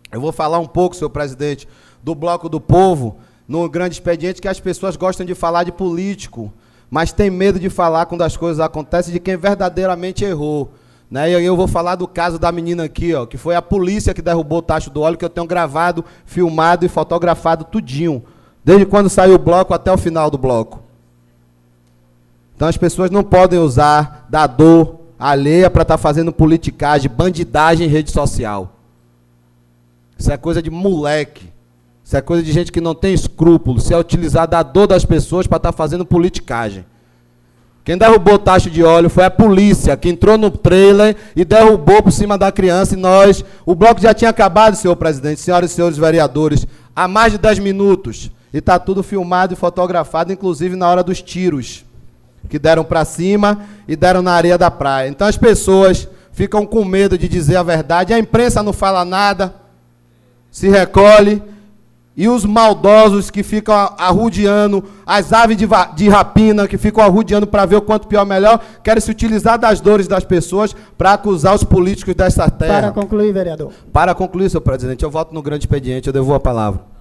Eu vou falar um pouco, senhor presidente, do Bloco do Povo, no grande expediente, que as pessoas gostam de falar de político, mas tem medo de falar quando as coisas acontecem de quem verdadeiramente errou. Né? E eu vou falar do caso da menina aqui, ó, que foi a polícia que derrubou o tacho do óleo, que eu tenho gravado, filmado e fotografado tudinho, desde quando saiu o bloco até o final do bloco. Então as pessoas não podem usar da dor alheia para estar fazendo politicagem, bandidagem em rede social. Isso é coisa de moleque. Isso é coisa de gente que não tem escrúpulos. Isso é utilizar da dor das pessoas para estar fazendo politicagem. Quem derrubou o tacho de óleo foi a polícia, que entrou no trailer e derrubou por cima da criança. E nós, o bloco já tinha acabado, senhor presidente, senhoras e senhores vereadores, há mais de 10 minutos. E está tudo filmado e fotografado, inclusive na hora dos tiros, que deram para cima e deram na areia da praia. Então as pessoas ficam com medo de dizer a verdade. A imprensa não fala nada, se recolhe, e os maldosos que ficam arrodeando, as aves de rapina, que ficam arrodeando para ver o quanto pior melhor, querem se utilizar das dores das pessoas para acusar os políticos dessa terra. Para concluir, vereador. Para concluir, senhor presidente, eu voto no grande expediente, eu devolvo a palavra.